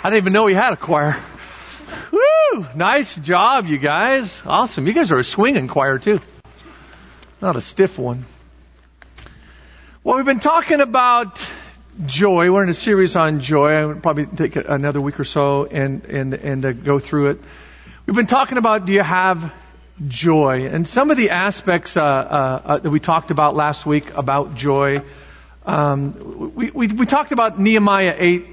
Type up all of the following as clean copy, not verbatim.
I didn't even know he had a choir. Woo! Nice job, you guys. Awesome. You guys are a swinging choir, too. Not a stiff one. Well, we've been talking about joy. We're in a series on joy. I would probably take another week or so and go through it. We've been talking about, do you have joy? And some of the aspects that we talked about last week about joy. We talked about Nehemiah 8,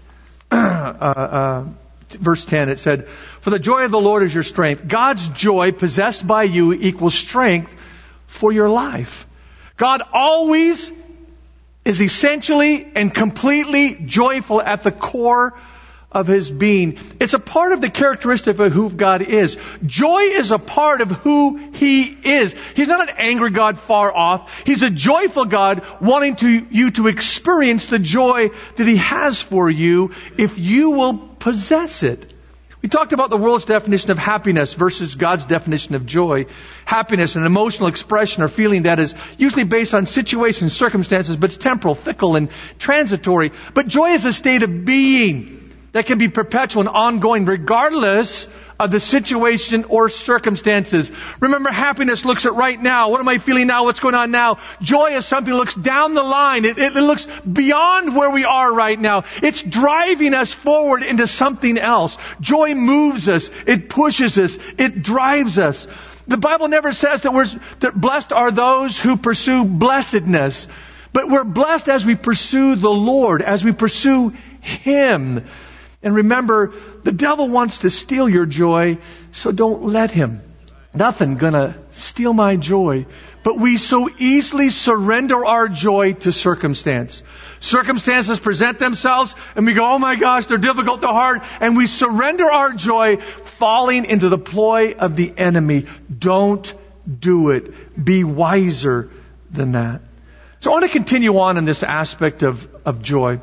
verse 10. It said, "For the joy of the Lord is your strength." God's joy possessed by you equals strength for your life. God always is essentially and completely joyful at the core of His being. It's a part of the characteristic of who God is. Joy is a part of who He is. He's not an angry God far off. He's a joyful God wanting you to experience the joy that He has for you if you will possess it. We talked about the world's definition of happiness versus God's definition of joy. Happiness, an emotional expression or feeling that is usually based on situations, circumstances, but it's temporal, fickle, and transitory. But joy is a state of being that can be perpetual and ongoing regardless of the situation or circumstances. Remember, happiness looks at right now. What am I feeling now? What's going on now? Joy is something that looks down the line. It looks beyond where we are right now. It's driving us forward into something else. Joy moves us. It pushes us. It drives us. The Bible never says that blessed are those who pursue blessedness. But we're blessed as we pursue the Lord, as we pursue Him. And remember, the devil wants to steal your joy, so don't let him. Nothing gonna steal my joy. But we so easily surrender our joy to circumstance. Circumstances present themselves, and we go, oh my gosh, they're difficult, they're hard. And we surrender our joy, falling into the ploy of the enemy. Don't do it. Be wiser than that. So I want to continue on in this aspect of joy.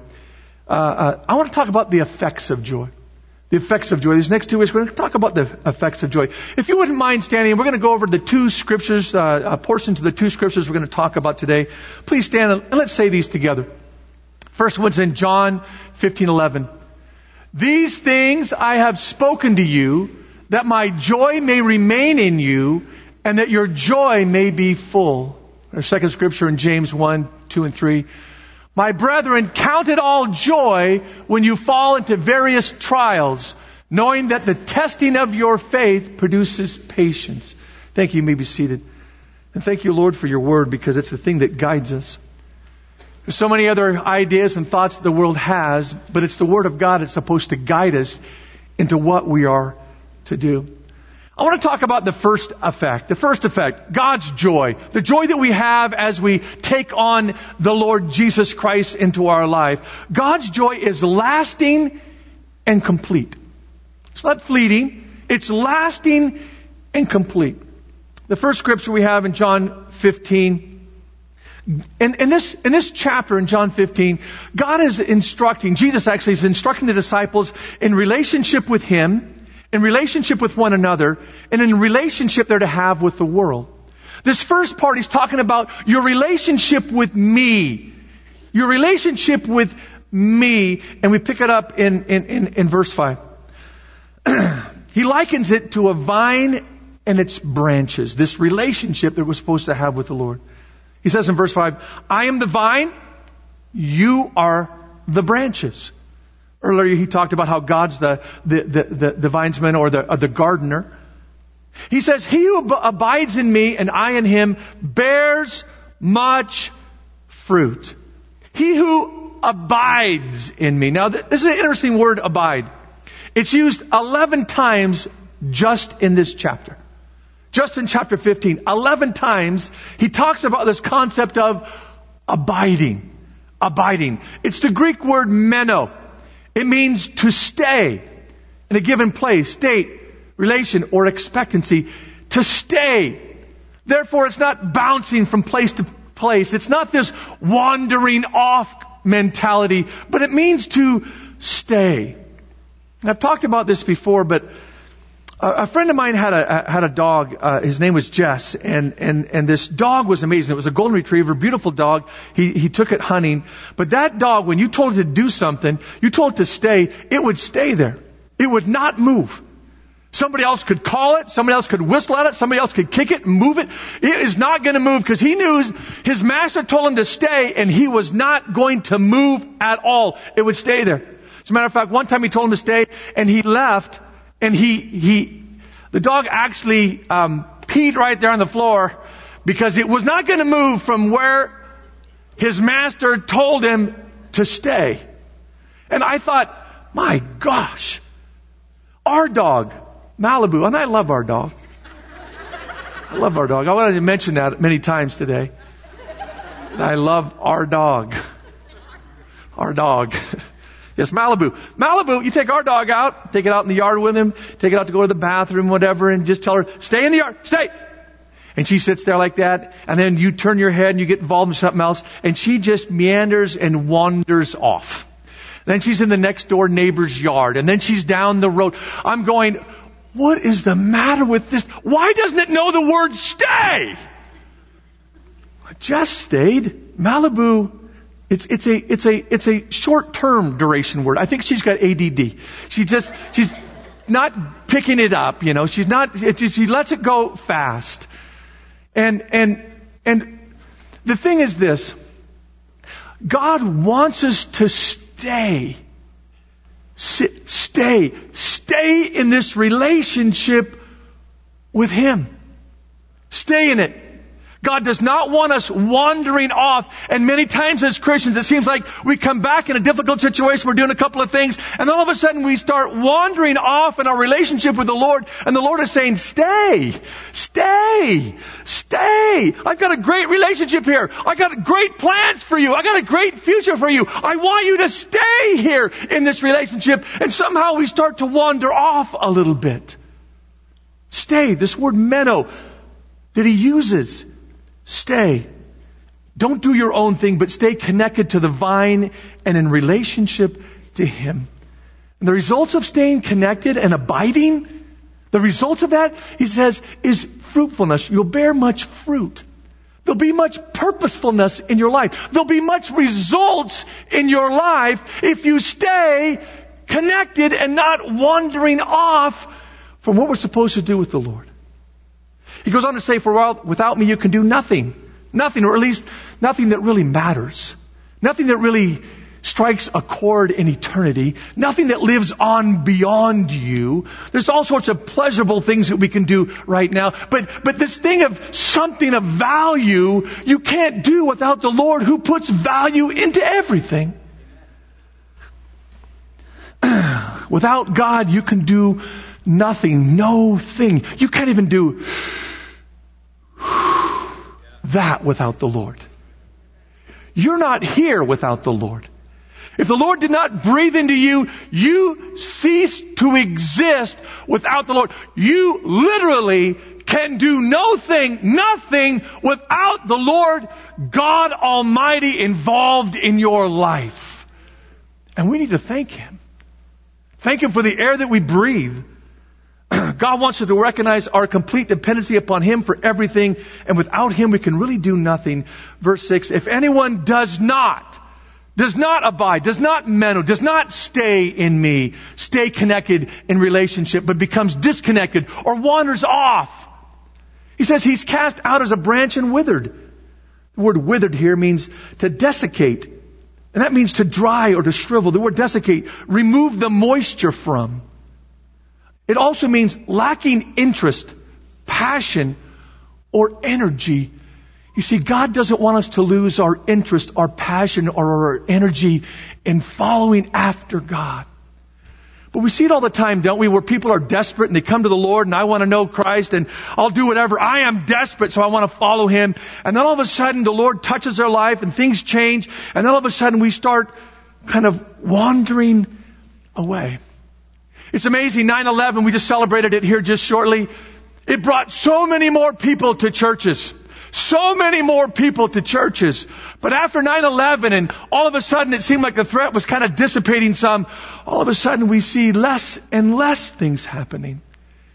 I want to talk about the effects of joy. The effects of joy. These next 2 weeks, we're going to talk about the effects of joy. If you wouldn't mind standing, we're going to go over the 2 scriptures, portions of the 2 scriptures we're going to talk about today. Please stand and let's say these together. First one's in John 15:11. "These things I have spoken to you, that my joy may remain in you, and that your joy may be full." Our second scripture in James 1, 2, and 3. "My brethren, count it all joy when you fall into various trials, knowing that the testing of your faith produces patience." Thank you. You may be seated. And thank you, Lord, for your word, because it's the thing that guides us. There's so many other ideas and thoughts that the world has, but it's the word of God that's supposed to guide us into what we are to do. I want to talk about the first effect. The first effect, God's joy. The joy that we have as we take on the Lord Jesus Christ into our life. God's joy is lasting and complete. It's not fleeting. It's lasting and complete. The first scripture we have in John 15. In this chapter in John 15, God is instructing, Jesus actually is instructing the disciples in relationship with Him, in relationship with one another, and in relationship they're to have with the world. This first part, He's talking about your relationship with me. Your relationship with me. And we pick it up in verse 5. He likens it to a vine and its branches. This relationship that we're supposed to have with the Lord. He says in verse 5, "I am the vine, you are the branches." Earlier he talked about how God's the vinesman or the gardener. He says, "He who abides in me and I in him bears much fruit." He who abides in me. Now this is an interesting word, abide. It's used 11 times just in this chapter. Just in chapter 15. 11 times he talks about this concept of abiding. Abiding. It's the Greek word meno. It means to stay in a given place, state, relation, or expectancy. To stay. Therefore, it's not bouncing from place to place. It's not this wandering off mentality, but it means to stay. And I've talked about this before, but A friend of mine had a dog. His name was Jess, and this dog was amazing. It was a golden retriever, beautiful dog. He took it hunting, but that dog, when you told it to do something, you told it to stay, it would stay there. It would not move. Somebody else could call it, somebody else could whistle at it, somebody else could kick it and move it. It is not going to move because he knew his master told him to stay, and he was not going to move at all. It would stay there. As a matter of fact, one time he told him to stay, and he left. And the dog actually peed right there on the floor because it was not going to move from where his master told him to stay. And I thought, my gosh, our dog, Malibu, and I love our dog. I love our dog. I wanted to mention that many times today. I love our dog. Our dog. Yes, Malibu. Malibu, you take our dog out, take it out in the yard with him, take it out to go to the bathroom, whatever, and just tell her, stay in the yard, stay. And she sits there like that, and then you turn your head and you get involved in something else, and she just meanders and wanders off. Then she's in the next door neighbor's yard, and then she's down the road. I'm going, what is the matter with this? Why doesn't it know the word stay? I just stayed. Malibu. It's a short-term duration word. I think she's got ADD. She's not picking it up, you know. She lets it go fast. And the thing is this. God wants us to stay in this relationship with Him. Stay in it. God does not want us wandering off. And many times as Christians, it seems like we come back in a difficult situation. We're doing a couple of things. And all of a sudden we start wandering off in our relationship with the Lord. And the Lord is saying, stay. I've got a great relationship here. I've got great plans for you. I've got a great future for you. I want you to stay here in this relationship. And somehow we start to wander off a little bit. Stay. This word meno that He uses. Stay. Don't do your own thing, but stay connected to the vine and in relationship to Him. And the results of staying connected and abiding, the results of that, He says, is fruitfulness. You'll bear much fruit. There'll be much purposefulness in your life. There'll be much results in your life if you stay connected and not wandering off from what we're supposed to do with the Lord. He goes on to say, for without me you can do nothing. Nothing, or at least nothing that really matters. Nothing that really strikes a chord in eternity. Nothing that lives on beyond you. There's all sorts of pleasurable things that we can do right now. But this thing of something of value, you can't do without the Lord who puts value into everything. Without God, you can do nothing. No thing. You can't even do that without the Lord. You're not here without the Lord. If the Lord did not breathe into you, you cease to exist without the Lord. You literally can do nothing without the Lord God Almighty involved in your life. And we need to thank Him. Thank Him for the air that we breathe. God wants us to recognize our complete dependency upon Him for everything, and without Him we can really do nothing. Verse 6, if anyone does not abide, does not meno, does not stay in me, stay connected in relationship, but becomes disconnected or wanders off, He says he's cast out as a branch and withered. The word withered here means to desiccate, and that means to dry or to shrivel. The word desiccate, remove the moisture from. It also means lacking interest, passion, or energy. You see, God doesn't want us to lose our interest, our passion, or our energy in following after God. But we see it all the time, don't we, where people are desperate and they come to the Lord and I want to know Christ and I'll do whatever. I am desperate, so I want to follow Him. And then all of a sudden the Lord touches their life and things change. And then all of a sudden we start kind of wandering away. It's amazing, 9/11, we just celebrated it here just shortly. It brought so many more people to churches. So many more people to churches. But after 9/11 and all of a sudden it seemed like the threat was kind of dissipating some, all of a sudden we see less and less things happening.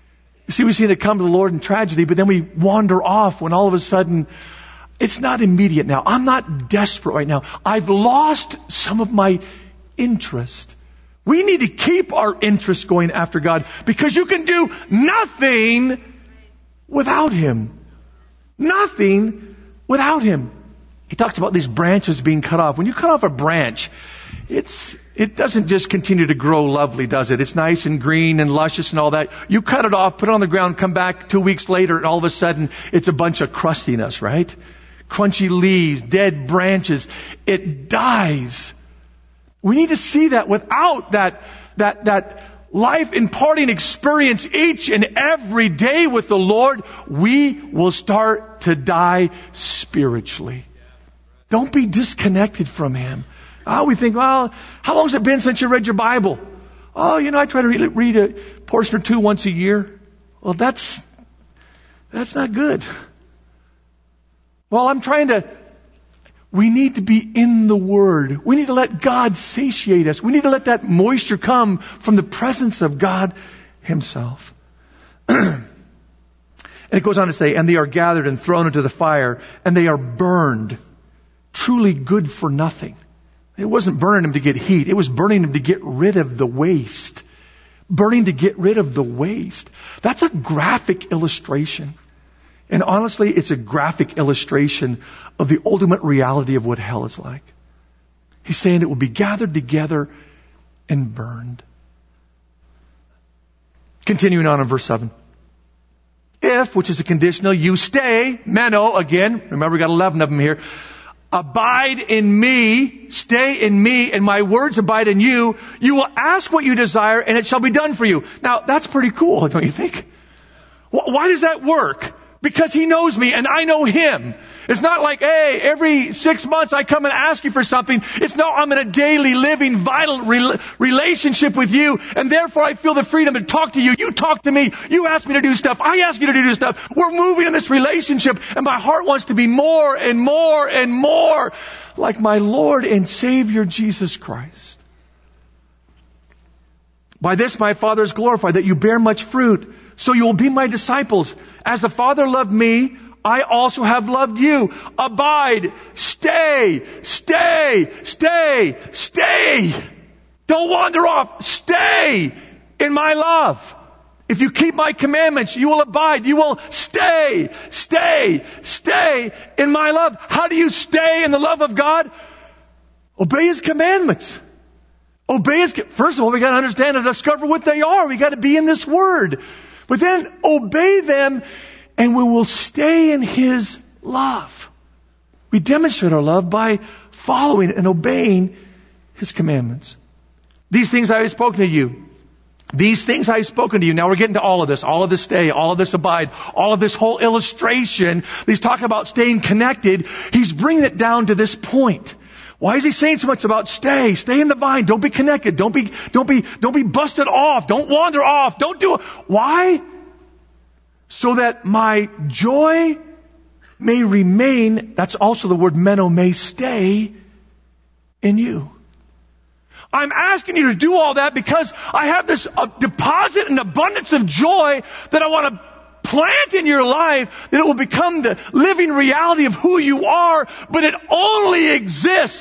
You see, we seem to come to the Lord in tragedy, but then we wander off when all of a sudden it's not immediate now. I'm not desperate right now. I've lost some of my interest. We need to keep our interest going after God, because you can do nothing without Him. Nothing without Him. He talks about these branches being cut off. When you cut off a branch, it doesn't just continue to grow lovely, does it? It's nice and green and luscious and all that. You cut it off, put it on the ground, come back 2 weeks later, and all of a sudden it's a bunch of crustiness, right? Crunchy leaves, dead branches. It dies. We need to see that without that life imparting experience each and every day with the Lord, we will start to die spiritually. Don't be disconnected from Him. Oh, we think, well, how long has it been since you read your Bible? Oh, I try to read a portion or two once a year. Well, that's not good. Well, we need to be in the Word. We need to let God satiate us. We need to let that moisture come from the presence of God Himself. And it goes on to say, and they are gathered and thrown into the fire, and they are burned. Truly good for nothing. It wasn't burning them to get heat. It was burning them to get rid of the waste. Burning to get rid of the waste. That's a graphic illustration. And honestly, it's a graphic illustration of the ultimate reality of what hell is like. He's saying it will be gathered together and burned. Continuing on in verse 7. If, which is a conditional, you stay, meno, again, remember we got 11 of them here. Abide in me, stay in me, and my words abide in you. You will ask what you desire, and it shall be done for you. Now, that's pretty cool, don't you think? Why does that work? Because He knows me and I know Him. It's not like, hey, every 6 months I come and ask you for something. It's no, I'm in a daily, living, vital relationship with you, and therefore I feel the freedom to talk to you. You talk to me. You ask me to do stuff. I ask you to do stuff. We're moving in this relationship, and my heart wants to be more and more and more like my Lord and Savior Jesus Christ. By this my Father is glorified, that you bear much fruit, so you will be my disciples. As the Father loved me, I also have loved you. Abide, stay, stay, stay, stay. Don't wander off. Stay in my love. If you keep my commandments, you will abide. You will stay, stay, stay in my love. How do you stay in the love of God? Obey His commandments. First of all, we got to understand and discover what they are. We got to be in this Word. But then obey them, and we will stay in His love. We demonstrate our love by following and obeying His commandments. These things I have spoken to you. These things I have spoken to you. Now we're getting to all of this stay, all of this abide, all of this whole illustration. He's talking about staying connected. He's bringing it down to this point. Why is He saying so much about stay in the vine, don't be connected, don't be busted off, don't wander off, don't do it. Why? So that my joy may remain, that's also the word meno, may stay in you. I'm asking you to do all that because I have this deposit and abundance of joy that I want to plant in your life, that it will become the living reality of who you are, but it only exists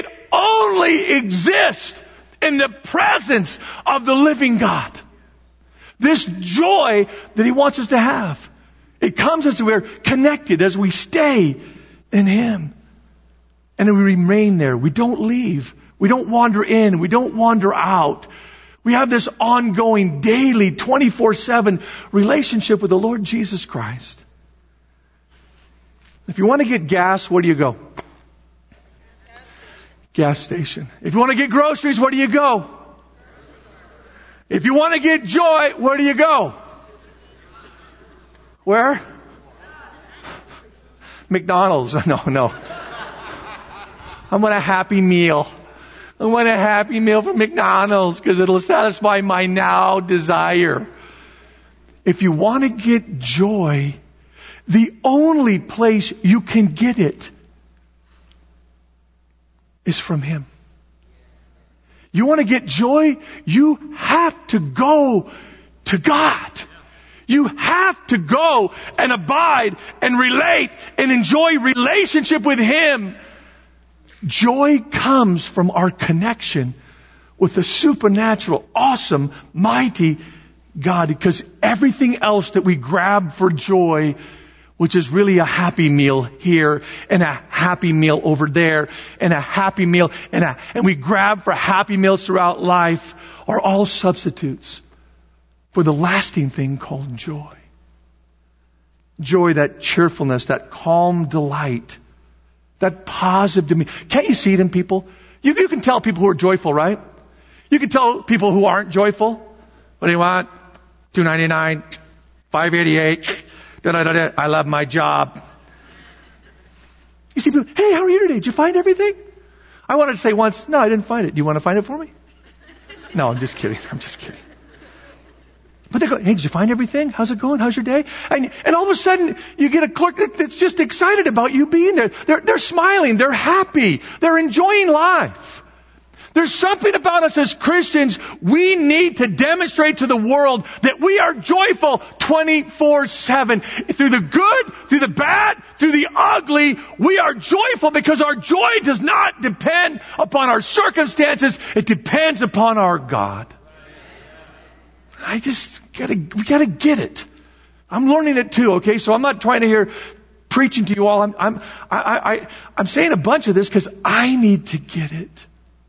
in the presence of the living God. This joy that He wants us to have. It comes as we're connected, as we stay in Him. And we remain there. We don't leave. We don't wander in. We don't wander out. We have this ongoing, daily, 24/7 relationship with the Lord Jesus Christ. If you want to get gas, where do you go? Gas station. If you want to get groceries, where do you go? If you want to get joy, where do you go? Where? McDonald's. No. I want a Happy Meal. I want a Happy Meal from McDonald's because it'll satisfy my now desire. If you want to get joy, the only place you can get it is from Him. You want to get joy? You have to go to God. You have to go and abide and relate and enjoy relationship with Him. Joy comes from our connection with the supernatural, awesome, mighty God. Because everything else that we grab for joy, which is really a happy meal here and a happy meal over there and a happy meal and we grab for happy meals throughout life, are all substitutes for the lasting thing called joy. Joy, that cheerfulness, that calm delight, that positive demeanor. Can't you see it in people? You can tell people who are joyful, right? You can tell people who aren't joyful. What do you want? $2.99, $5.88. I love my job. You see people, hey, how are you today? Did you find everything? I wanted to say once, no, I didn't find it. Do you want to find it for me? No, I'm just kidding. But they go, hey, did you find everything? How's it going? How's your day? And all of a sudden, you get a clerk that's just excited about you being there. They're smiling. They're happy. They're enjoying life. There's something about us as Christians, we need to demonstrate to the world that we are joyful 24/7. Through the good, through the bad, through the ugly, we are joyful because our joy does not depend upon our circumstances. It depends upon our God. We gotta get it. I'm learning it too, okay? So I'm not trying to hear preaching to you all. I'm saying a bunch of this because I need to get it.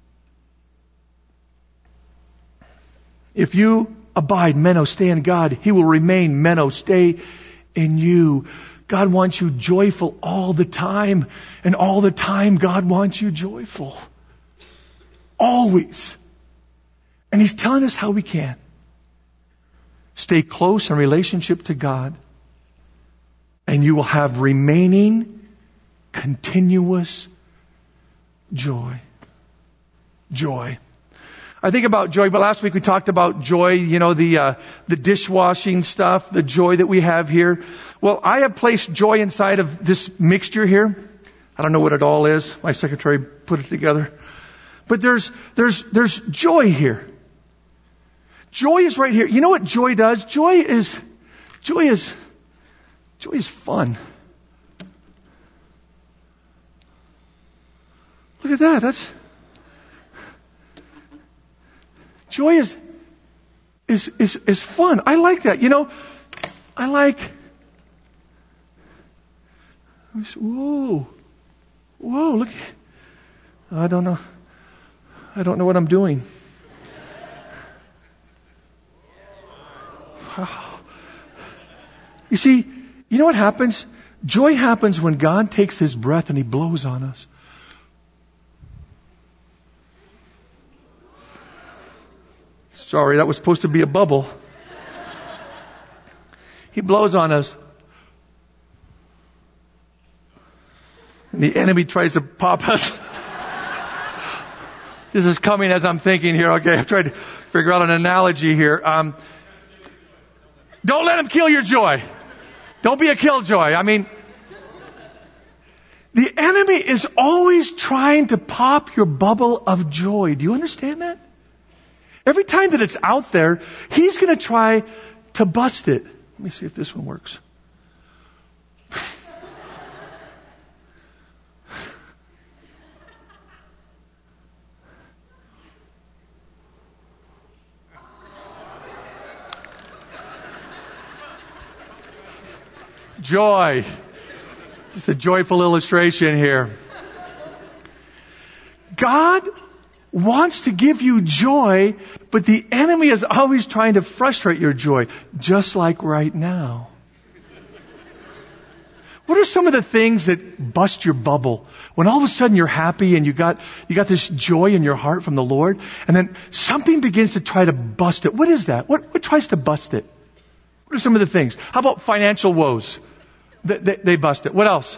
If you abide, meno, stay in God, He will remain, meno, stay in you. God wants you joyful all the time. And all the time, God wants you joyful. Always. And He's telling us how we can. Stay close in relationship to God. And you will have remaining, continuous joy. Joy. I think about joy, but last week we talked about joy, the dishwashing stuff, the joy that we have here. Well, I have placed joy inside of this mixture here. I don't know what it all is. My secretary put it together. But there's joy here. Joy is right here. You know what joy does? Joy is fun. Look at that. Joy is fun. I like that. Whoa, look. I don't know what I'm doing. You see, you know what happens? Joy happens when God takes His breath and He blows on us. Sorry, that was supposed to be a bubble. He blows on us. And the enemy tries to pop us. This is coming as I'm thinking here. Okay, I've tried to figure out an analogy here. Don't let him kill your joy. Don't be a killjoy. The enemy is always trying to pop your bubble of joy. Do you understand that? Every time that it's out there, he's going to try to bust it. Let me see if this one works. Joy. Just a joyful illustration here. God wants to give you joy, but the enemy is always trying to frustrate your joy, just like right now. What are some of the things that bust your bubble? When all of a sudden you're happy and you got this joy in your heart from the Lord, and then something begins to try to bust it. What is that? What tries to bust it? What are some of the things? How about financial woes? They bust it. What else?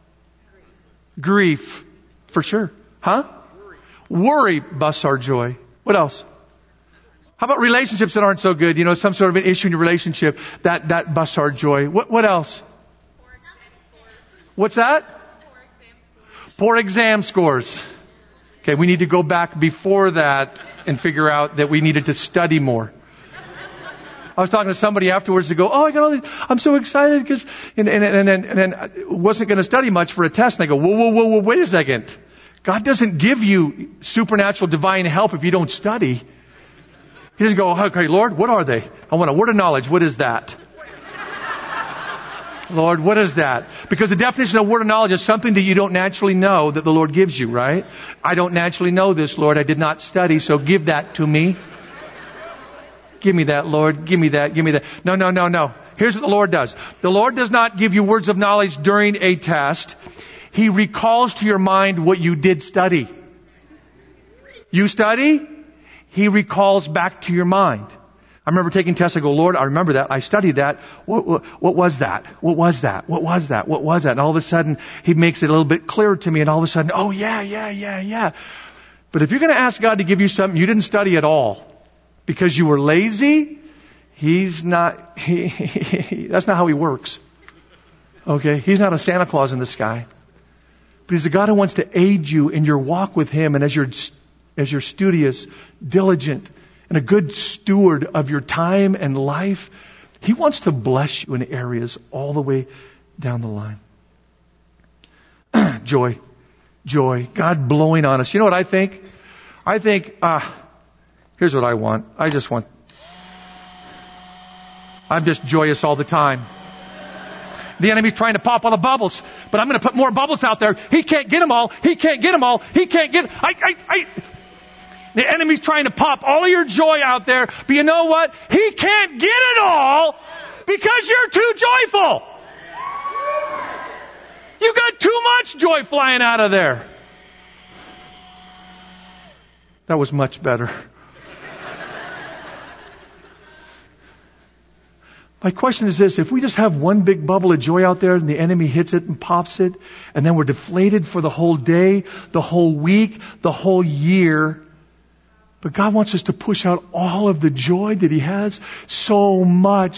Grief. For sure. Huh? Worry busts our joy. What else? How about relationships that aren't so good? Some sort of an issue in your relationship that busts our joy. What else? What's that? Poor exam scores. Okay, we need to go back before that and figure out that we needed to study more. I was talking to somebody afterwards to go, oh, I got all these, I'm so excited because, and then I wasn't going to study much for a test. And I go, whoa, wait a second. God doesn't give you supernatural divine help if you don't study. He doesn't go, okay, Lord, what are they? I want a word of knowledge. What is that? Lord, what is that? Because the definition of word of knowledge is something that you don't naturally know that the Lord gives you, right? I don't naturally know this, Lord. I did not study, so give that to me. Give me that, Lord. Give me that. Give me that. No. Here's what the Lord does. The Lord does not give you words of knowledge during a test. He recalls to your mind what you did study. You study, He recalls back to your mind. I remember taking tests. I go, Lord, I remember that. I studied that. What was that? What was that? What was that? What was that? And all of a sudden, He makes it a little bit clearer to me. And all of a sudden, oh, yeah. But if you're going to ask God to give you something you didn't study at all because you were lazy, that's not how He works. Okay? He's not a Santa Claus in the sky. But He's a God who wants to aid you in your walk with Him. And as you're studious, diligent, and a good steward of your time and life, He wants to bless you in areas all the way down the line. Joy. God blowing on us. You know what I think? I think, here's what I want. I'm just joyous all the time. The enemy's trying to pop all the bubbles, but I'm going to put more bubbles out there. He can't get them all. The enemy's trying to pop all of your joy out there, but you know what? He can't get it all because you're too joyful. You got too much joy flying out of there. That was much better. My question is this: if we just have one big bubble of joy out there and the enemy hits it and pops it, and then we're deflated for the whole day, the whole week, the whole year, but God wants us to push out all of the joy that He has, so much,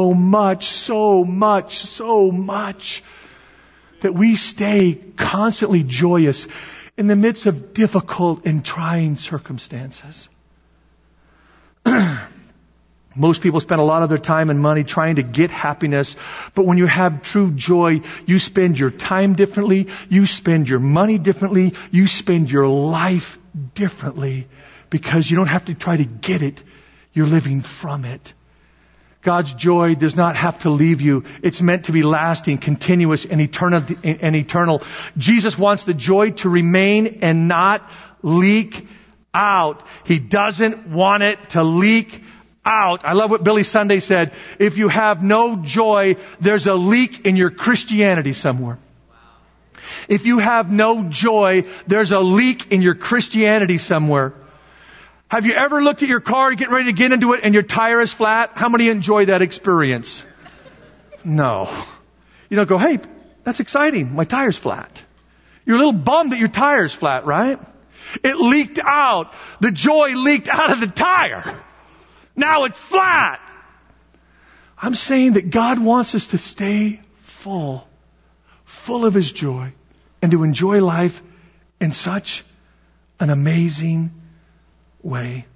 that we stay constantly joyous in the midst of difficult and trying circumstances. Most people spend a lot of their time and money trying to get happiness, but when you have true joy, you spend your time differently, you spend your money differently, you spend your life differently, because you don't have to try to get it, you're living from it. God's joy does not have to leave you. It's meant to be lasting, continuous, and eternal. Jesus wants the joy to remain and not leak out. He doesn't want it to leak out. I love what Billy Sunday said. If you have no joy, there's a leak in your Christianity somewhere. If you have no joy, there's a leak in your Christianity somewhere. Have you ever looked at your car and getting ready to get into it and your tire is flat? How many enjoy that experience? No. You don't go, hey, that's exciting. My tire's flat. You're a little bummed that your tire's flat, right? It leaked out. The joy leaked out of the tire. Now it's flat. I'm saying that God wants us to stay full of His joy, and to enjoy life in such an amazing way.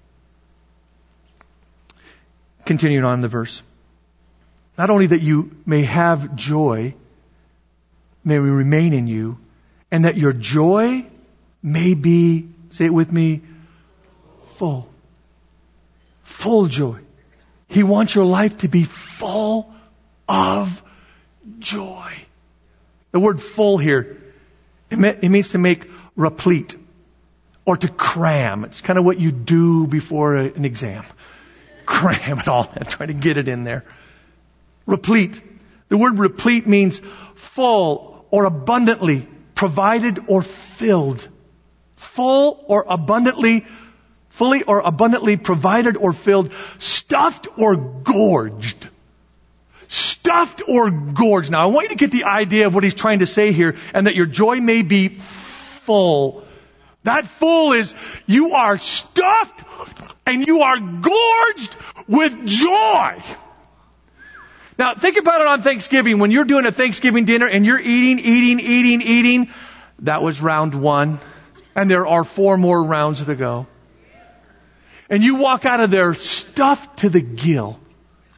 Continuing on in the verse. Not only that you may have joy, may we remain in you, and that your joy may be, say it with me, full. Full joy. He wants your life to be full of joy. The word full here, it means to make replete or to cram. It's kind of what you do before an exam. Cram it all in, try to get it in there. Replete. The word replete means full or abundantly, provided or filled. Full or abundantly, fully or abundantly provided or filled, stuffed or gorged. Stuffed or gorged. Now I want you to get the idea of what he's trying to say here, and that your joy may be full. That full is, you are stuffed and you are gorged with joy. Now think about it on Thanksgiving. When you're doing a Thanksgiving dinner and you're eating. That was round 1. And there are 4 more rounds to go. And you walk out of there stuffed to the gill.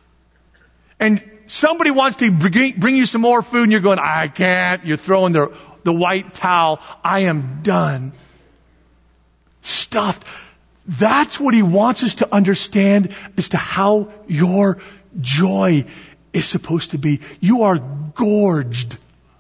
and somebody wants to bring you some more food and you're going, I can't. You're throwing the white towel. I am done. Stuffed. That's what he wants us to understand as to how your joy is supposed to be. You are gorged,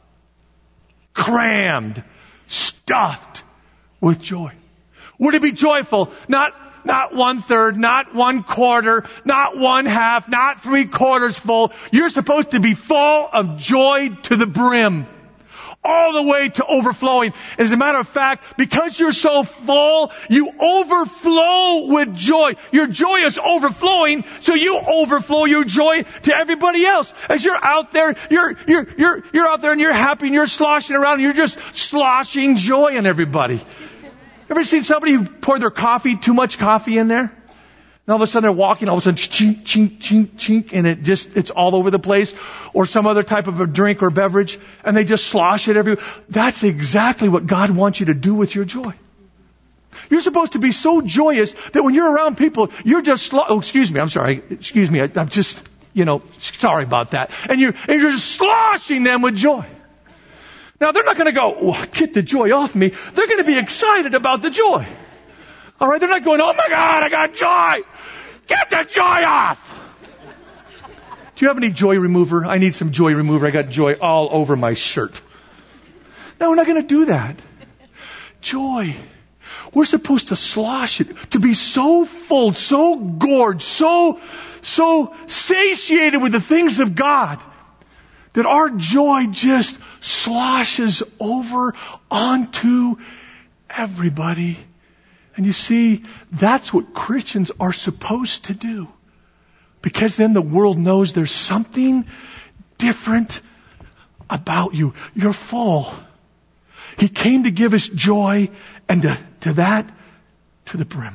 crammed, stuffed with joy. We're to be joyful, not 1/3, not 1/4, not 1/2, not 3/4 full. You're supposed to be full of joy to the brim, all the way to overflowing. As a matter of fact, because you're so full, you overflow with joy. Your joy is overflowing, so you overflow your joy to everybody else. As you're out there, you're out there and you're happy and you're sloshing around and you're just sloshing joy on everybody. Ever seen somebody who poured their too much coffee in there? And all of a sudden they're walking, all of a sudden chink, chink, chink, chink, and it's all over the place. Or some other type of a drink or beverage, and they just slosh it everywhere. That's exactly what God wants you to do with your joy. You're supposed to be so joyous that when you're around people, you're just I'm sorry. Excuse me. I'm just, sorry about that. And you're just sloshing them with joy. Now, they're not going to go, get the joy off me. They're going to be excited about the joy. All right? They're not going, oh my God, I got joy. Get the joy off. Do you have any joy remover? I need some joy remover. I got joy all over my shirt. No, we're not going to do that. Joy. We're supposed to slosh it, to be so full, so gorged, so satiated with the things of God that our joy just sloshes over onto everybody. And you see, that's what Christians are supposed to do. Because then the world knows there's something different about you. You're full. He came to give us joy, and to the brim.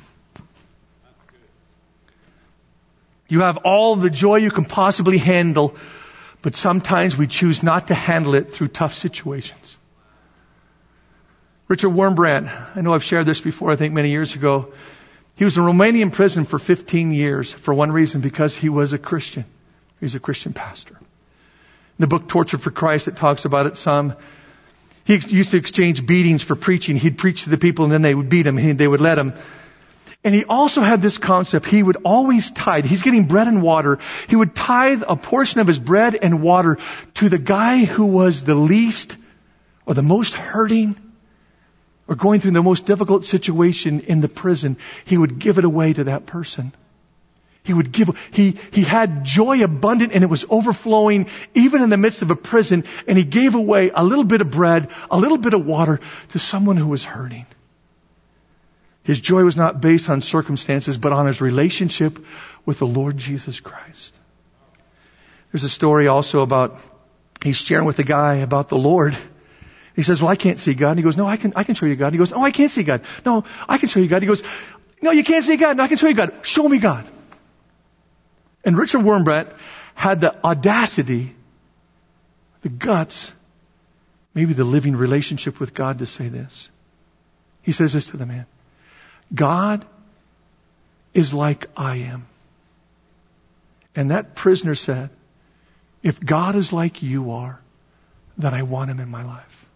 You have all the joy you can possibly handle, but sometimes we choose not to handle it through tough situations. Richard Wurmbrand, I know I've shared this before, I think many years ago. He was in Romanian prison for 15 years for one reason, because he was a Christian. He was a Christian pastor. In the book Tortured for Christ, it talks about it some. He used to exchange beatings for preaching. He'd preach to the people and then they would beat him. They would let him. And he also had this concept. He would always tithe. He's getting bread and water. He would tithe a portion of his bread and water to the guy who was the least or the most hurting or going through the most difficult situation in the prison. He would give it away to that person. He had joy abundant and it was overflowing even in the midst of a prison, and he gave away a little bit of bread, a little bit of water to someone who was hurting. His joy was not based on circumstances, but on his relationship with the Lord Jesus Christ. There's a story also about, he's sharing with a guy about the Lord. He says, well, I can't see God. And he goes, no, I can show you God. He goes, oh, I can't see God. No, I can show you God. He goes, no, you can't see God. No, I can show you God. Show me God. And Richard Wurmbrand had the audacity, the guts, maybe the living relationship with God to say this. He says this to the man. God is like I am. And that prisoner said, if God is like you are, then I want him in my life.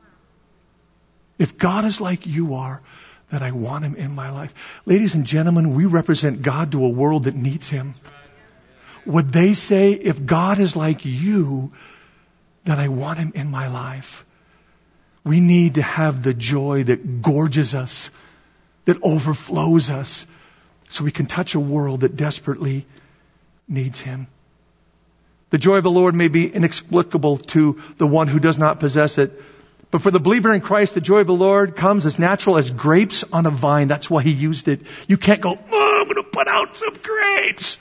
If God is like you are, then I want him in my life. Ladies and gentlemen, we represent God to a world that needs him. Would they say, if God is like you, then I want him in my life? We need to have the joy that gorges us, that overflows us, so we can touch a world that desperately needs him. The joy of the Lord may be inexplicable to the one who does not possess it, but for the believer in Christ, the joy of the Lord comes as natural as grapes on a vine. That's why he used it. You can't go, oh, I'm going to put out some grapes.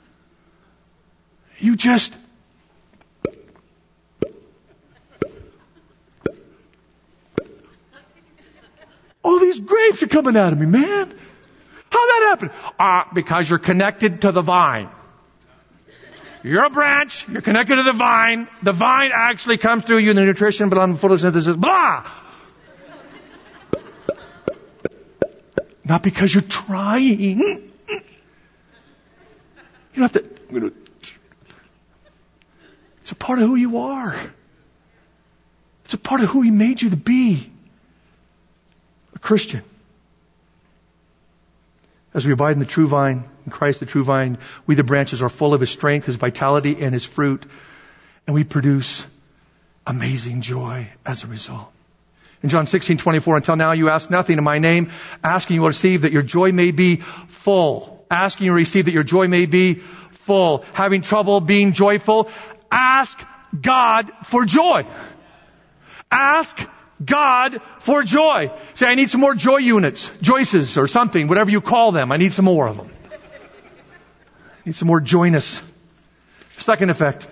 You just all these grapes are coming out of me, man. How'd that happen? Because you're connected to the vine. You're a branch. You're connected to the vine. The vine actually comes through you in the nutrition, but on photosynthesis, blah. Not because you're trying. You don't have to. part of who you are. It's a part of who He made you to be. A Christian. As we abide in the true vine, in Christ the true vine, we the branches are full of His strength, His vitality, and His fruit. And we produce amazing joy as a result. In John 16:24, until now you ask nothing in my name, asking you will receive that your joy may be full. Asking you to receive that your joy may be full. Having trouble being joyful, ask God for joy. Ask God for joy. Say, I need some more joy units, Joyces or something, whatever you call them. I need some more of them. I need some more joyness. Second effect.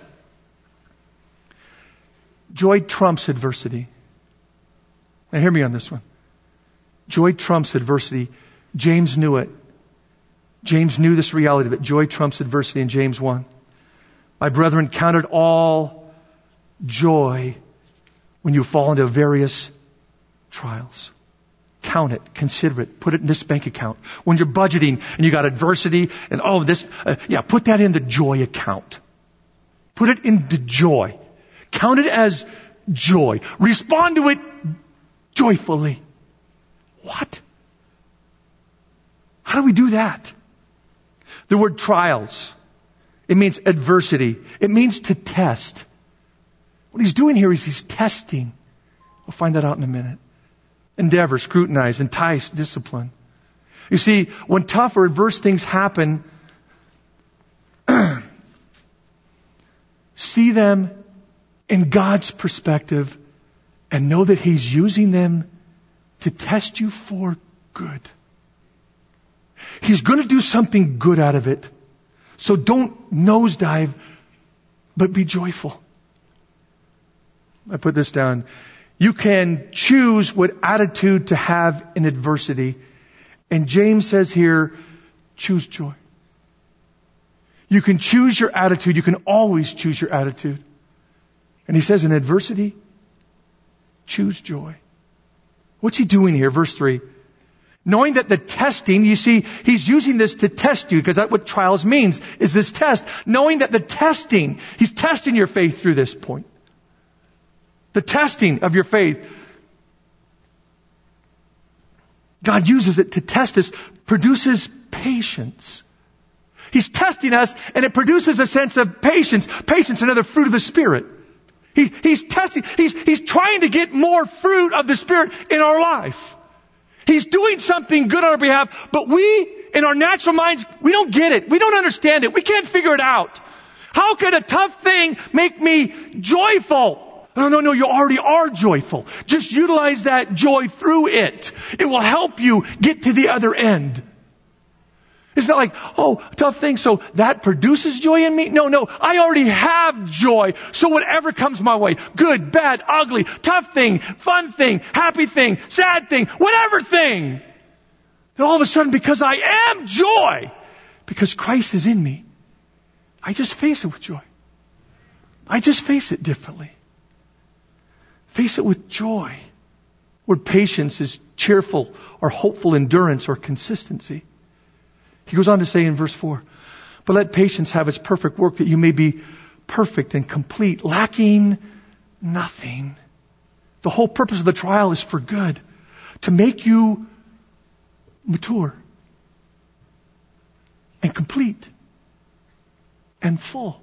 Joy trumps adversity. Now hear me on this one. Joy trumps adversity. James knew it. James knew this reality that joy trumps adversity in James 1. My brethren, count it all joy when you fall into various trials. Count it, consider it, put it in this bank account. When you're budgeting and you got adversity and all of this, put that in the joy account. Put it into joy. Count it as joy. Respond to it joyfully. What? How do we do that? The word trials, it means adversity. It means to test. What he's doing here is he's testing. We'll find that out in a minute. Endeavor, scrutinize, entice, discipline. You see, when tough or adverse things happen, see them in God's perspective and know that He's using them to test you for good. He's going to do something good out of it. So don't nosedive, but be joyful. I put this down. You can choose what attitude to have in adversity. And James says here, choose joy. You can choose your attitude. You can always choose your attitude. And he says in adversity, choose joy. What's he doing here? Verse 3. Knowing that the testing, you see, he's using this to test you, because that's what trials means, is this test. Knowing that the testing, he's testing your faith through this point. The testing of your faith. God uses it to test us, produces patience. He's testing us, and it produces a sense of patience. Patience, another fruit of the Spirit. He's testing, he's trying to get more fruit of the Spirit in our life. He's doing something good on our behalf, but we, in our natural minds, we don't get it. We don't understand it. We can't figure it out. How could a tough thing make me joyful? No, you already are joyful. Just utilize that joy through it. It will help you get to the other end. It's not like, tough thing, so that produces joy in me? No, I already have joy. So whatever comes my way, good, bad, ugly, tough thing, fun thing, happy thing, sad thing, whatever thing, then all of a sudden, because I am joy, because Christ is in me, I just face it with joy. I just face it differently. Face it with joy. Where patience is cheerful or hopeful endurance or consistency. He goes on to say in verse 4, but let patience have its perfect work, that you may be perfect and complete, lacking nothing. The whole purpose of the trial is for good, to make you mature and complete and full.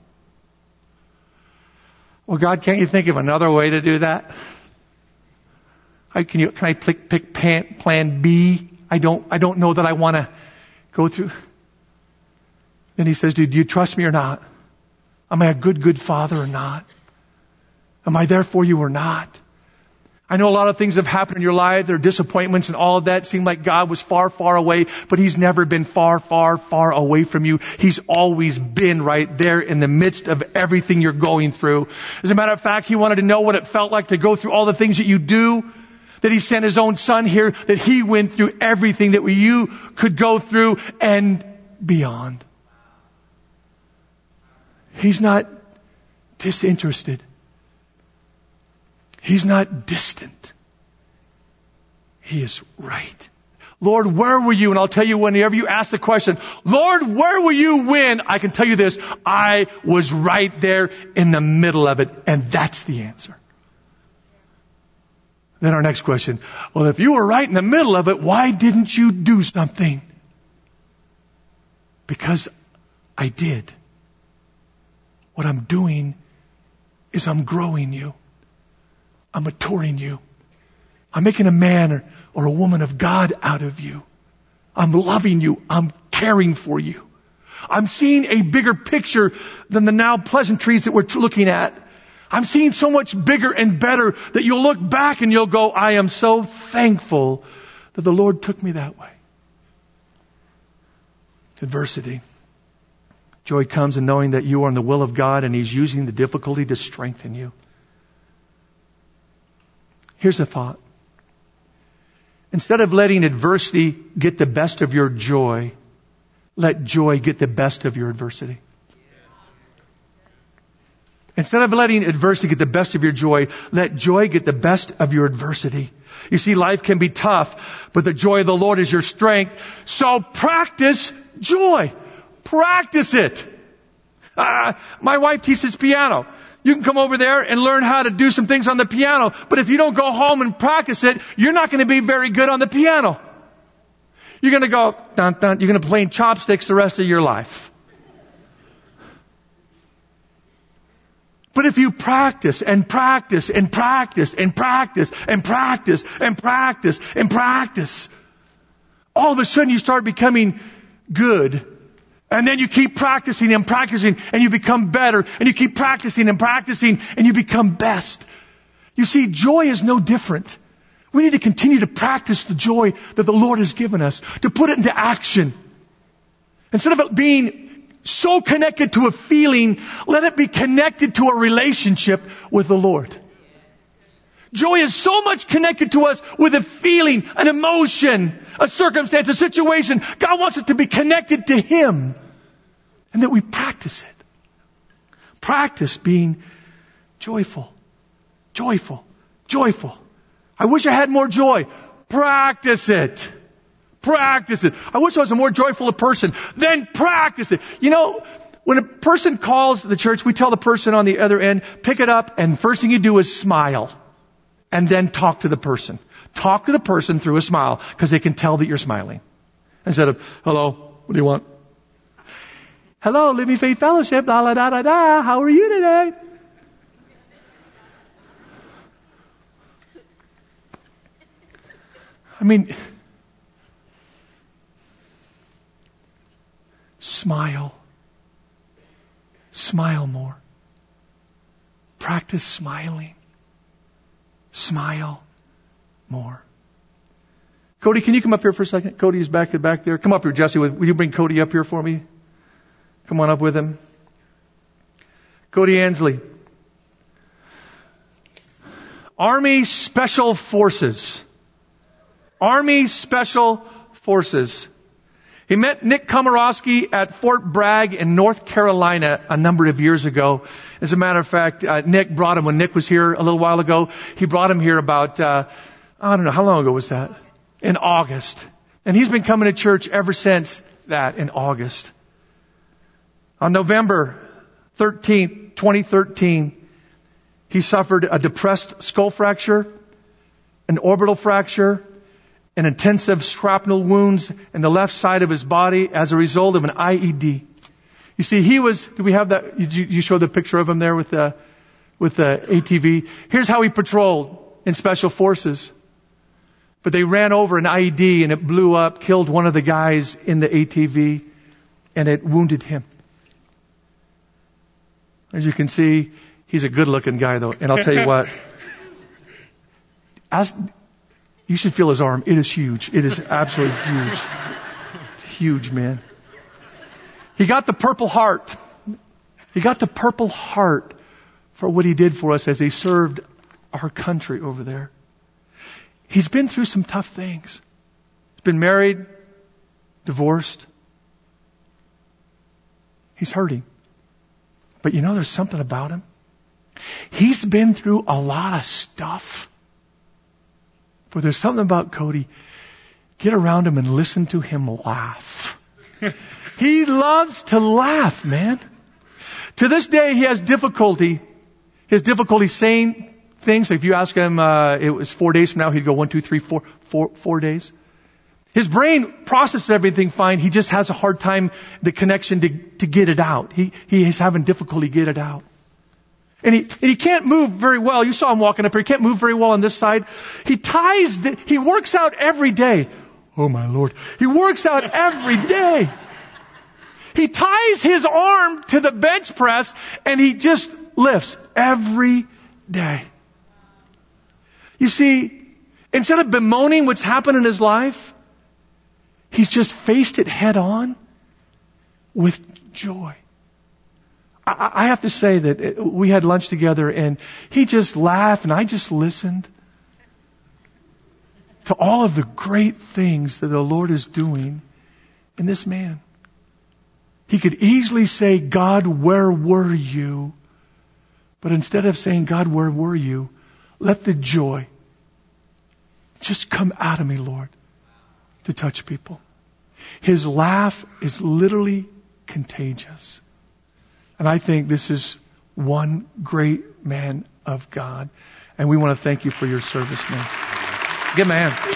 Well, God, can't you think of another way to do that? Can I pick plan B? I don't know that I want to go through. Then he says, do you trust me or not? Am I a good father or not? Am I there for you or not? I know a lot of things have happened in your life. There are disappointments and all of that. It seemed like God was far, far away, but He's never been far, far, far away from you. He's always been right there in the midst of everything you're going through. As a matter of fact, He wanted to know what it felt like to go through all the things that you do, that He sent His own Son here, that He went through everything that you could go through and beyond. He's not disinterested. He's not distant. He is right. Lord, where were you? And I'll tell you, whenever you ask the question, Lord, where were you when? I can tell you this, I was right there in the middle of it. And that's the answer. Then our next question, well, if you were right in the middle of it, why didn't you do something? Because I did. What I'm doing is I'm growing you. I'm maturing you. I'm making a man or a woman of God out of you. I'm loving you. I'm caring for you. I'm seeing a bigger picture than the now pleasantries that we're looking at. I'm seeing so much bigger and better that you'll look back and you'll go, I am so thankful that the Lord took me that way. Adversity. Joy comes in knowing that you are in the will of God and He's using the difficulty to strengthen you. Here's a thought. Instead of letting adversity get the best of your joy, let joy get the best of your adversity. Instead of letting adversity get the best of your joy, let joy get the best of your adversity. You see, life can be tough, but the joy of the Lord is your strength. So practice joy. Practice it. My wife teaches piano. You can come over there and learn how to do some things on the piano, but if you don't go home and practice it, you're not going to be very good on the piano. You're going to go, dun, dun, you're going to play chopsticks the rest of your life. But if you practice and practice and practice and practice and practice and practice and practice, all of a sudden you start becoming good. And then you keep practicing and practicing and you become better. And you keep practicing and practicing and you become best. You see, joy is no different. We need to continue to practice the joy that the Lord has given us, to put it into action. Instead of it being so connected to a feeling, let it be connected to a relationship with the Lord. Joy is so much connected to us with a feeling, an emotion, a circumstance, a situation. God wants it to be connected to Him. And that we practice it. Practice being joyful. Joyful. Joyful. I wish I had more joy. Practice it. Practice it. I wish I was a more joyful person. Then practice it. You know, when a person calls the church, we tell the person on the other end, pick it up, and first thing you do is smile. And then talk to the person. Talk to the person through a smile, because they can tell that you're smiling. Instead of, hello, what do you want? Hello, Living Faith Fellowship, la la da da da, how are you today? I mean, smile. Smile more. Practice smiling. Smile more. Cody, can you come up here for a second? Cody is back there. Come up here, Jesse. Will you bring Cody up here for me? Come on up with him. Cody Ansley. Army Special Forces. Army Special Forces. He met Nick Komorowski at Fort Bragg in North Carolina a number of years ago. As a matter of fact, Nick brought him when Nick was here a little while ago. He brought him here about, I don't know, how long ago was that? In August. And he's been coming to church ever since that, in August. On November 13th, 2013, he suffered a depressed skull fracture, an orbital fracture, and intensive shrapnel wounds in the left side of his body as a result of an IED. You see, did we have that? You showed the picture of him there with the ATV. Here's how he patrolled in Special Forces. But they ran over an IED and it blew up, killed one of the guys in the ATV, and it wounded him. As you can see, he's a good-looking guy, though. And I'll tell you what. You should feel his arm. It is huge. It is absolutely huge. It's huge, man. He got the Purple Heart. He got the Purple Heart for what he did for us as he served our country over there. He's been through some tough things. He's been married, divorced. He's hurting. But you know, there's something about him. He's been through a lot of stuff. But there's something about Cody. get around him and listen to him laugh. He loves to laugh, man. To this day, he has difficulty. His difficulty saying things. If you ask him, it was 4 days from now, he'd go 1, 2, 3, 4 days. His brain processes everything fine. He just has a hard time, the connection to get it out. He is having difficulty get it out. And he can't move very well. You saw him walking up here. He can't move very well on this side. He works out every day. Oh my Lord. He works out every day. He ties his arm to the bench press and he just lifts every day. You see, instead of bemoaning what's happened in his life, he's just faced it head on with joy. I have to say that we had lunch together and he just laughed and I just listened to all of the great things that the Lord is doing in this man. He could easily say, God, where were you? But instead of saying, God, where were you? Let the joy just come out of me, Lord, to touch people. His laugh is literally contagious. And I think this is one great man of God. And we want to thank you for your service, man. Give him a hand.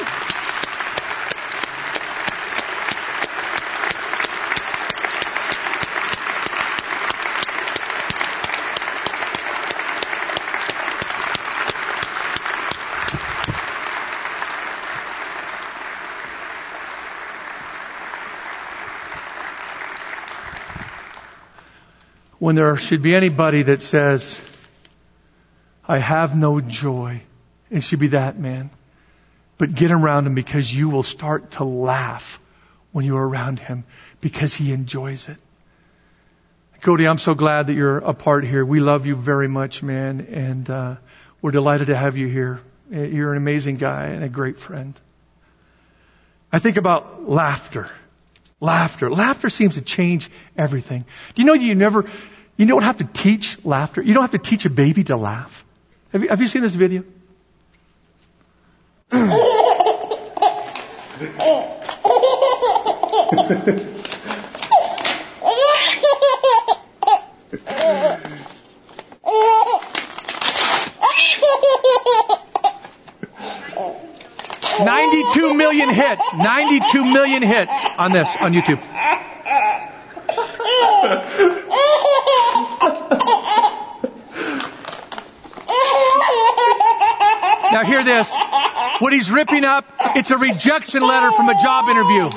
When there should be anybody that says, I have no joy, it should be that man. But get around him because you will start to laugh when you're around him because he enjoys it. Cody, I'm so glad that you're a part here. We love you very much, man. And we're delighted to have you here. You're an amazing guy and a great friend. I think about laughter. Laughter seems to change everything. Do you know you don't have to teach laughter? You don't have to teach a baby to laugh. Have you seen this video? 92 million hits. 92 million hits on this, on YouTube. Now hear this. What he's ripping up, it's a rejection letter from a job interview.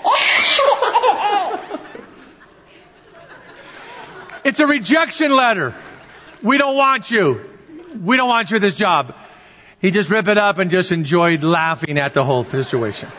It's a rejection letter. We don't want you. We don't want you at this job. He just ripped it up and just enjoyed laughing at the whole situation.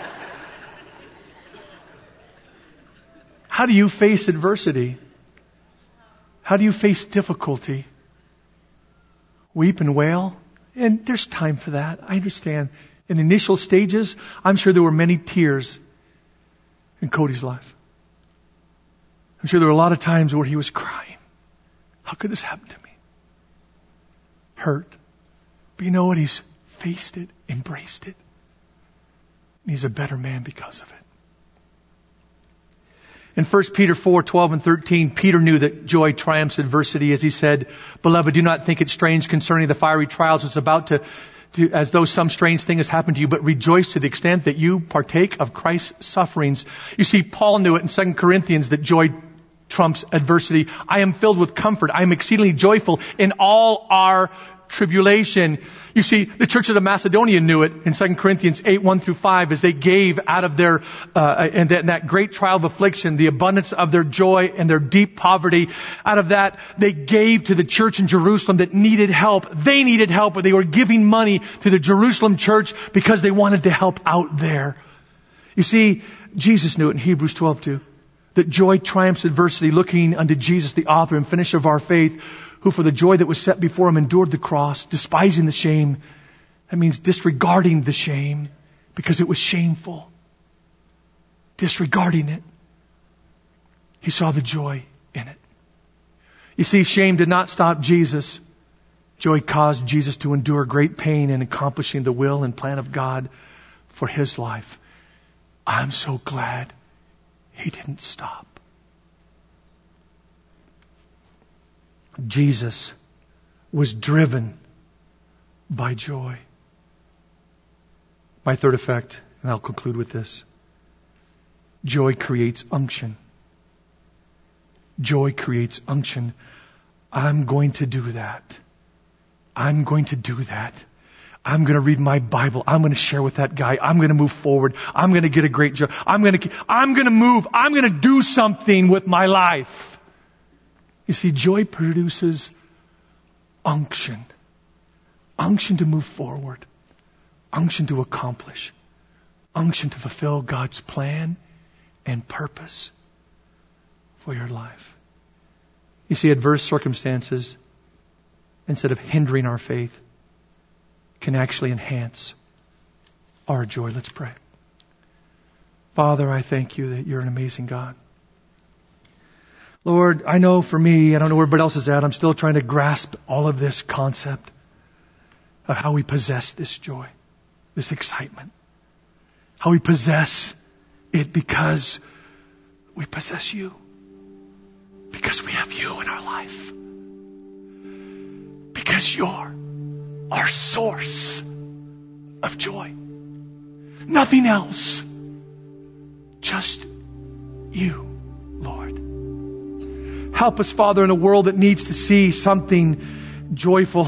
How do you face adversity? How do you face difficulty? Weep and wail? And there's time for that. I understand. In initial stages, I'm sure there were many tears in Cody's life. I'm sure there were a lot of times where he was crying. How could this happen to me? Hurt. But you know what? He's faced it, embraced it. And he's a better man because of it. In 1 Peter 4:12 and 13, Peter knew that joy triumphs adversity, as he said, Beloved, do not think it strange concerning the fiery trials it's about to as though some strange thing has happened to you, but rejoice to the extent that you partake of Christ's sufferings. You see, Paul knew it in 2 Corinthians that joy trumps adversity. I am filled with comfort. I am exceedingly joyful in all our tribulation. You see, the church of the Macedonia knew it in 2 Corinthians 8:1-5 as they gave out of their, and that great trial of affliction, the abundance of their joy and their deep poverty. Out of that, they gave to the church in Jerusalem that needed help. They needed help, but they were giving money to the Jerusalem church because they wanted to help out there. You see, Jesus knew it in Hebrews 12:2, that joy triumphs adversity, looking unto Jesus, the author and finisher of our faith, who for the joy that was set before him endured the cross, despising the shame. That means disregarding the shame because it was shameful. Disregarding it. He saw the joy in it. You see, shame did not stop Jesus. Joy caused Jesus to endure great pain in accomplishing the will and plan of God for his life. I'm so glad He didn't stop. Jesus was driven by joy. My third effect, and I'll conclude with this. Joy creates unction. Joy creates unction. I'm going to do that. I'm going to do that. I'm going to read my Bible. I'm going to share with that guy. I'm going to move forward. I'm going to get a great job. I'm going to move. I'm going to do something with my life. You see, joy produces unction. Unction to move forward. Unction to accomplish. Unction to fulfill God's plan and purpose for your life. You see, adverse circumstances, instead of hindering our faith, can actually enhance our joy. Let's pray. Father, I thank you that you're an amazing God. Lord, I know for me, I don't know where everybody else is at, I'm still trying to grasp all of this concept of how we possess this joy, this excitement. How we possess it because we possess you. Because we have you in our life. Because you're our source of joy. Nothing else. Just you, Lord. Help us, Father, in a world that needs to see something joyful.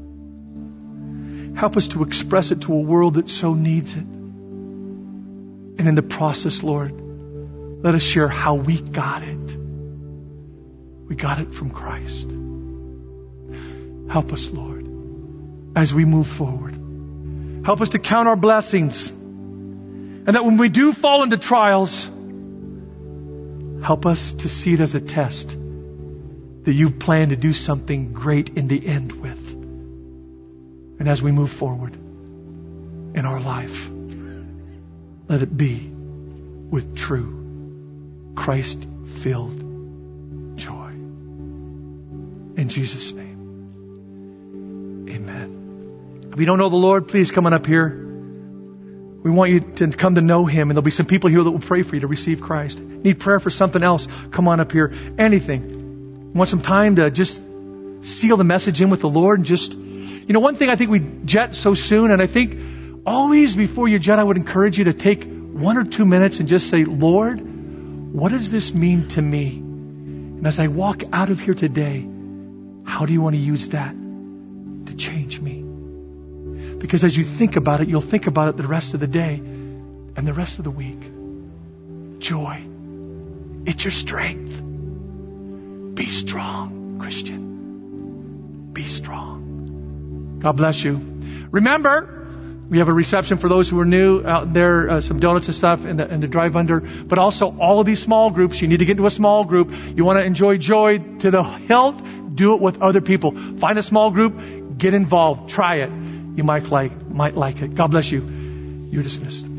Help us to express it to a world that so needs it. And in the process, Lord, let us share how we got it. We got it from Christ. Help us, Lord, as we move forward. Help us to count our blessings. And that when we do fall into trials, help us to see it as a test that you've planned to do something great in the end with. And as we move forward in our life, let it be with true Christ-filled joy. In Jesus' name, amen. If you don't know the Lord, please come on up here. We want you to come to know Him, and there'll be some people here that will pray for you to receive Christ. Need prayer for something else? Come on up here. Anything. Want some time to just seal the message in with the Lord and just... You know, one thing I think we jet so soon, and I think always before you jet, I would encourage you to take 1 or 2 minutes and just say, Lord, what does this mean to me? And as I walk out of here today, how do you want to use that to change me? Because as you think about it, you'll think about it the rest of the day and the rest of the week. Joy. It's your strength. Be strong, Christian. Be strong. God bless you. Remember, we have a reception for those who are new out there, some donuts and stuff in the drive under, but also all of these small groups. You need to get into a small group. You want to enjoy joy to the hilt, do it with other people. Find a small group, get involved, try it. You might like it. God bless you. You're dismissed.